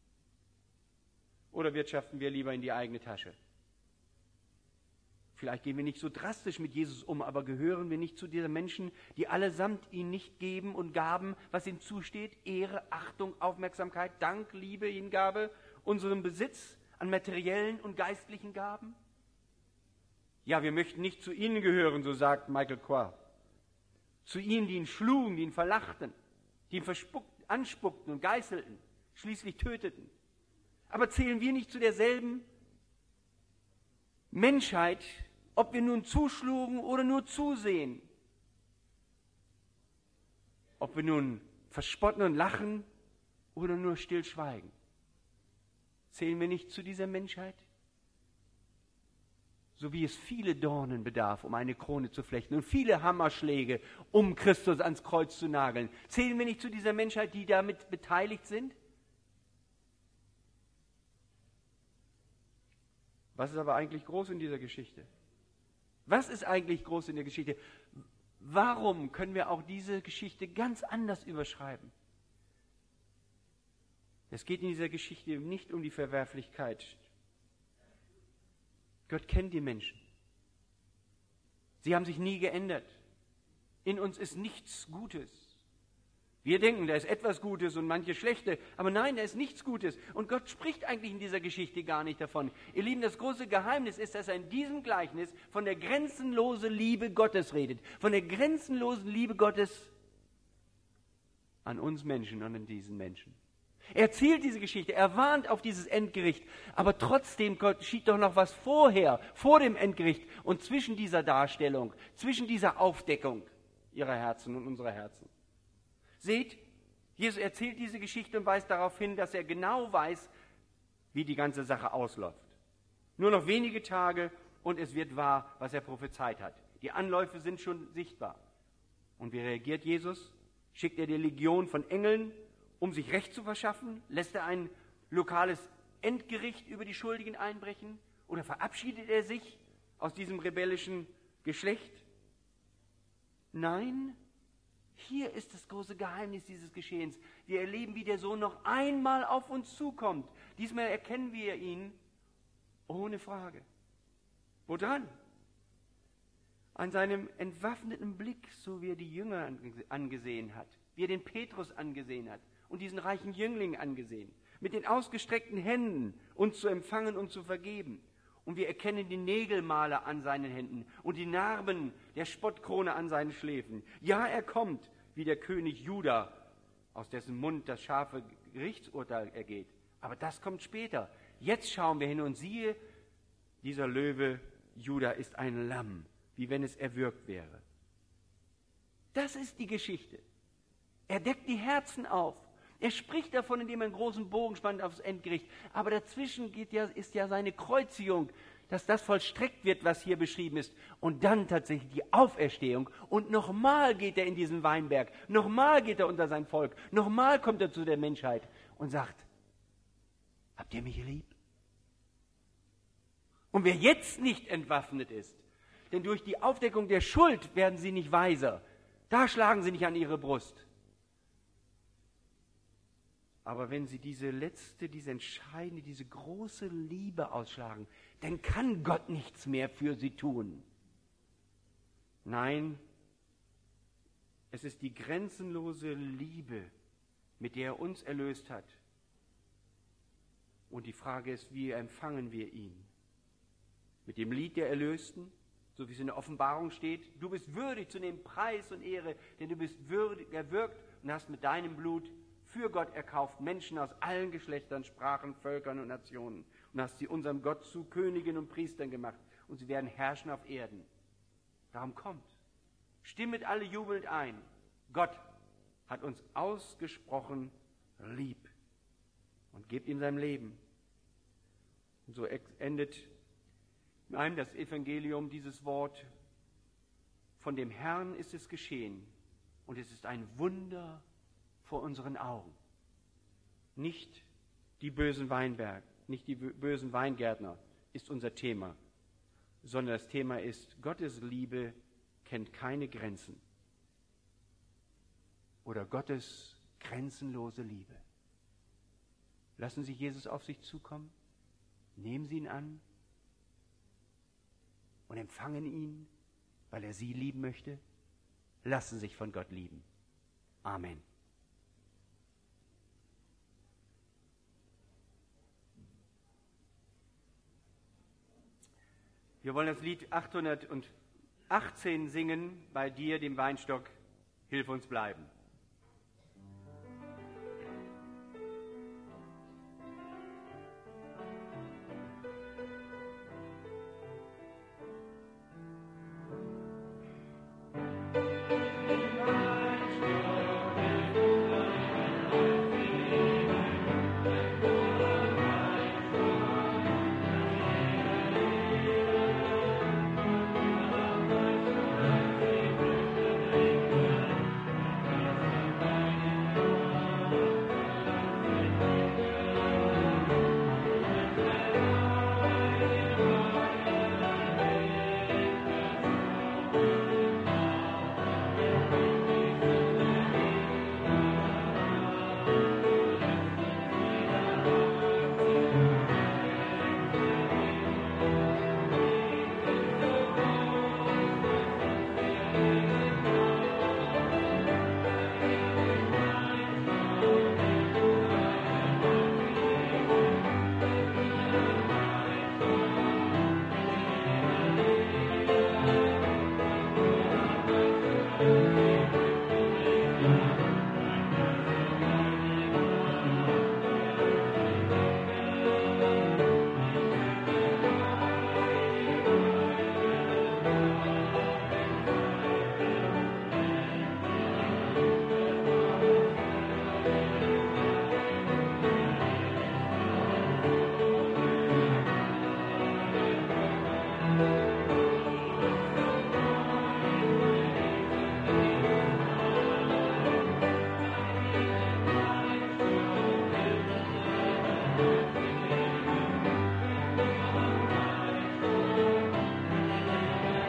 Oder wirtschaften wir lieber in die eigene Tasche? Vielleicht gehen wir nicht so drastisch mit Jesus um, aber gehören wir nicht zu diesen Menschen, die allesamt ihn nicht geben und gaben, was ihm zusteht? Ehre, Achtung, Aufmerksamkeit, Dank, Liebe, Hingabe, unseren Besitz an materiellen und geistlichen Gaben? Ja, wir möchten nicht zu ihnen gehören, so sagt Michael Quah. Zu ihnen, die ihn schlugen, die ihn verlachten, die ihn anspuckten und geißelten, schließlich töteten. Aber zählen wir nicht zu derselben Menschheit, ob wir nun zuschlugen oder nur zusehen? Ob wir nun verspotten und lachen oder nur still schweigen? Zählen wir nicht zu dieser Menschheit? So wie es viele Dornen bedarf, um eine Krone zu flechten und viele Hammerschläge, um Christus ans Kreuz zu nageln. Zählen wir nicht zu dieser Menschheit, die damit beteiligt sind? Was ist aber eigentlich groß in dieser Geschichte? Was ist eigentlich groß in der Geschichte? Warum können wir auch diese Geschichte ganz anders überschreiben? Es geht in dieser Geschichte nicht um die Verwerflichkeit. Gott kennt die Menschen. Sie haben sich nie geändert. In uns ist nichts Gutes. Wir denken, da ist etwas Gutes und manche schlechte, aber nein, da ist nichts Gutes. Und Gott spricht eigentlich in dieser Geschichte gar nicht davon. Ihr Lieben, das große Geheimnis ist, dass er in diesem Gleichnis von der grenzenlosen Liebe Gottes redet. Von der grenzenlosen Liebe Gottes an uns Menschen und an diesen Menschen. Er erzählt diese Geschichte, er warnt auf dieses Endgericht, aber trotzdem geschieht doch noch was vorher, vor dem Endgericht und zwischen dieser Darstellung, zwischen dieser Aufdeckung ihrer Herzen und unserer Herzen. Seht, Jesus erzählt diese Geschichte und weist darauf hin, dass er genau weiß, wie die ganze Sache ausläuft. Nur noch wenige Tage und es wird wahr, was er prophezeit hat. Die Anläufe sind schon sichtbar. Und wie reagiert Jesus? Schickt er die Legion von Engeln, um sich Recht zu verschaffen? Lässt er ein lokales Endgericht über die Schuldigen einbrechen? Oder verabschiedet er sich aus diesem rebellischen Geschlecht? Nein, hier ist das große Geheimnis dieses Geschehens. Wir erleben, wie der Sohn noch einmal auf uns zukommt. Diesmal erkennen wir ihn ohne Frage. Woran? An seinem entwaffneten Blick, so wie er die Jünger angesehen hat, wie er den Petrus angesehen hat und diesen reichen Jüngling angesehen, mit den ausgestreckten Händen uns zu empfangen und zu vergeben. Und wir erkennen die Nägelmale an seinen Händen und die Narben der Spottkrone an seinen Schläfen. Ja, er kommt, wie der König Juda, aus dessen Mund das scharfe Gerichtsurteil ergeht. Aber das kommt später. Jetzt schauen wir hin und siehe, dieser Löwe Juda ist ein Lamm, wie wenn es erwürgt wäre. Das ist die Geschichte. Er deckt die Herzen auf. Er spricht davon, indem er einen großen Bogen spannt aufs Endgericht. Aber dazwischen ist ja seine Kreuzigung, dass das vollstreckt wird, was hier beschrieben ist. Und dann tatsächlich die Auferstehung. Und nochmal geht er in diesen Weinberg. Nochmal geht er unter sein Volk. Nochmal kommt er zu der Menschheit und sagt, habt ihr mich lieb? Und wer jetzt nicht entwaffnet ist, denn durch die Aufdeckung der Schuld werden sie nicht weiser. Da schlagen sie nicht an ihre Brust. Aber wenn sie diese letzte, diese entscheidende, diese große Liebe ausschlagen, dann kann Gott nichts mehr für sie tun. Nein, es ist die grenzenlose Liebe, mit der er uns erlöst hat. Und die Frage ist, wie empfangen wir ihn? Mit dem Lied der Erlösten, so wie es in der Offenbarung steht, du bist würdig zu nehmen Preis und Ehre, denn du bist würdig, erwürgt und hast mit deinem Blut für Gott erkauft Menschen aus allen Geschlechtern, Sprachen, Völkern und Nationen und hast sie unserem Gott zu Königen und Priestern gemacht und sie werden herrschen auf Erden. Darum kommt. Stimmet alle jubelnd ein. Gott hat uns ausgesprochen lieb und gibt ihm sein Leben. Und so endet in einem das Evangelium dieses Wort, von dem Herrn ist es geschehen und es ist ein Wunder vor unseren Augen. Nicht die bösen Weingärtner ist unser Thema, sondern das Thema ist, Gottes Liebe kennt keine Grenzen. Oder Gottes grenzenlose Liebe. Lassen Sie Jesus auf sich zukommen, nehmen Sie ihn an und empfangen ihn, weil er Sie lieben möchte. Lassen Sie sich von Gott lieben. Amen. Wir wollen das Lied 818 singen, bei dir, dem Weinstock, hilf uns bleiben.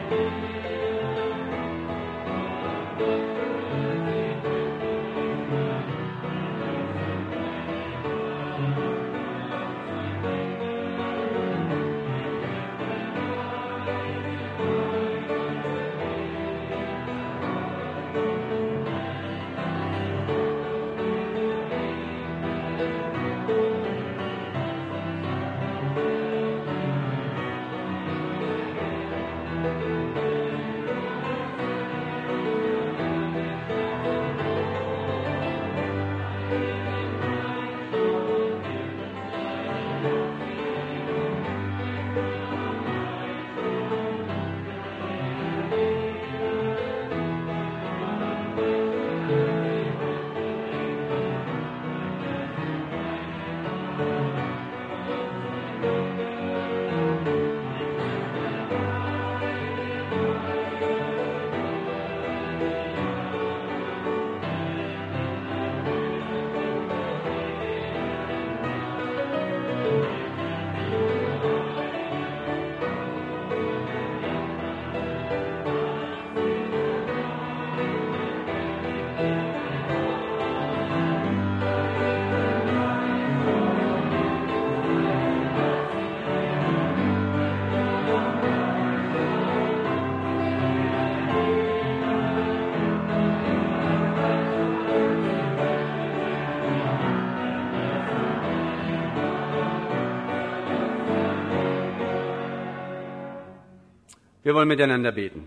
Wir wollen miteinander beten.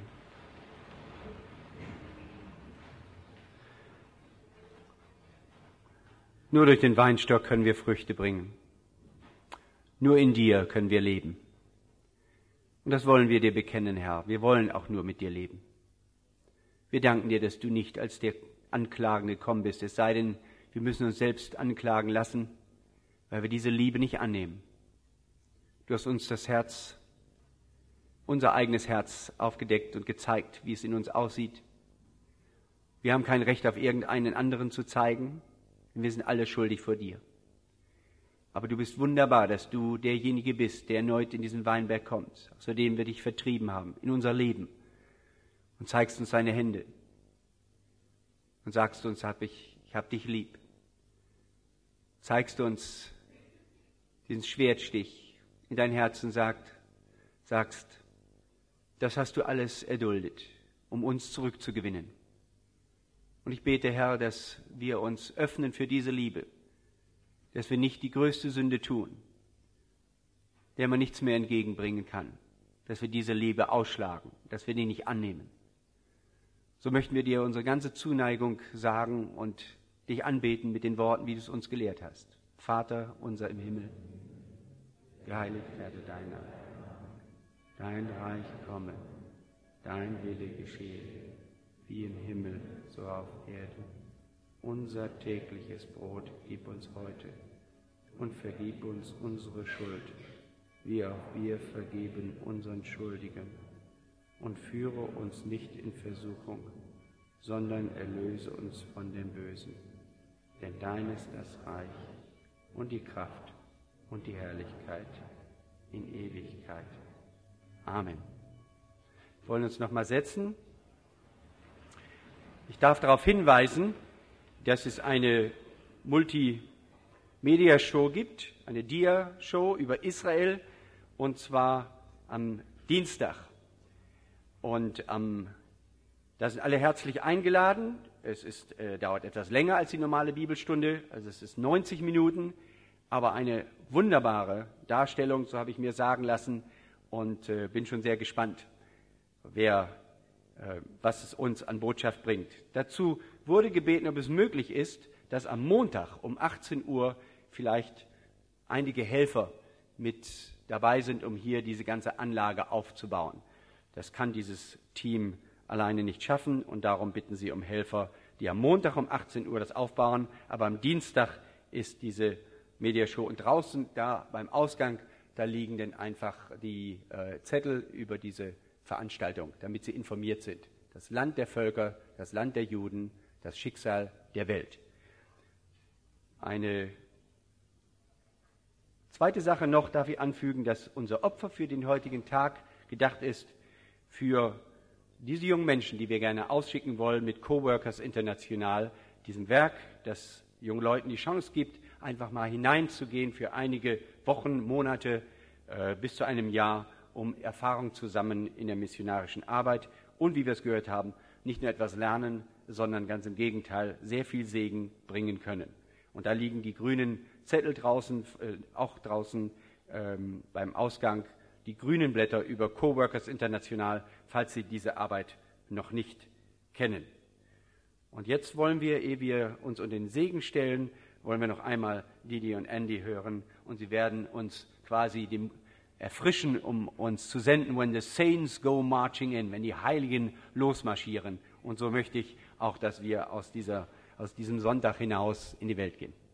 Nur durch den Weinstock können wir Früchte bringen. Nur in dir können wir leben. Und das wollen wir dir bekennen, Herr. Wir wollen auch nur mit dir leben. Wir danken dir, dass du nicht als der Anklagende gekommen bist, es sei denn, wir müssen uns selbst anklagen lassen, weil wir diese Liebe nicht annehmen. Du hast uns das Herz, unser eigenes Herz aufgedeckt und gezeigt, wie es in uns aussieht. Wir haben kein Recht, auf irgendeinen anderen zu zeigen, denn wir sind alle schuldig vor dir. Aber du bist wunderbar, dass du derjenige bist, der erneut in diesen Weinberg kommt, aus dem wir dich vertrieben haben, in unser Leben, und zeigst uns deine Hände und sagst uns, ich hab dich lieb. Zeigst uns diesen Schwertstich in dein Herz und sagst, das hast du alles erduldet, um uns zurückzugewinnen. Und ich bete, Herr, dass wir uns öffnen für diese Liebe, dass wir nicht die größte Sünde tun, der man nichts mehr entgegenbringen kann, dass wir diese Liebe ausschlagen, dass wir die nicht annehmen. So möchten wir dir unsere ganze Zuneigung sagen und dich anbeten mit den Worten, wie du es uns gelehrt hast. Vater unser im Himmel, geheiligt werde dein Name. Dein Reich komme, dein Wille geschehe, wie im Himmel, so auf Erden. Unser tägliches Brot gib uns heute und vergib uns unsere Schuld, wie auch wir vergeben unseren Schuldigen. Und führe uns nicht in Versuchung, sondern erlöse uns von dem Bösen. Denn dein ist das Reich und die Kraft und die Herrlichkeit in Ewigkeit. Amen. Wir wollen uns noch mal setzen. Ich darf darauf hinweisen, dass es eine Multimedia-Show gibt, eine Dia-Show über Israel, und zwar am Dienstag. Und da sind alle herzlich eingeladen. Es dauert etwas länger als die normale Bibelstunde, also es ist 90 Minuten, aber eine wunderbare Darstellung, so habe ich mir sagen lassen, und bin schon sehr gespannt, was es uns an Botschaft bringt. Dazu wurde gebeten, ob es möglich ist, dass am Montag um 18 Uhr vielleicht einige Helfer mit dabei sind, um hier diese ganze Anlage aufzubauen. Das kann dieses Team alleine nicht schaffen, und darum bitten sie um Helfer, die am Montag um 18 Uhr das aufbauen, aber am Dienstag ist diese Mediashow, und draußen da beim Ausgang, da liegen dann einfach die Zettel über diese Veranstaltung, damit sie informiert sind. Das Land der Völker, das Land der Juden, das Schicksal der Welt. Eine zweite Sache noch darf ich anfügen, dass unser Opfer für den heutigen Tag gedacht ist für diese jungen Menschen, die wir gerne ausschicken wollen mit Coworkers International, diesem Werk, das jungen Leuten die Chance gibt, einfach mal hineinzugehen für einige Wochen, Monate bis zu einem Jahr, um Erfahrung zu sammeln in der missionarischen Arbeit und, wie wir es gehört haben, nicht nur etwas lernen, sondern ganz im Gegenteil sehr viel Segen bringen können. Und da liegen die grünen Zettel draußen, auch draußen beim Ausgang, die grünen Blätter über Coworkers International, falls Sie diese Arbeit noch nicht kennen. Und jetzt wollen wir, ehe wir uns unter den Segen stellen, wollen wir noch einmal Didi und Andy hören und sie werden uns quasi erfrischen, um uns zu senden, when the saints go marching in, wenn die Heiligen losmarschieren. Und so möchte ich auch, dass wir aus diesem Sonntag hinaus in die Welt gehen.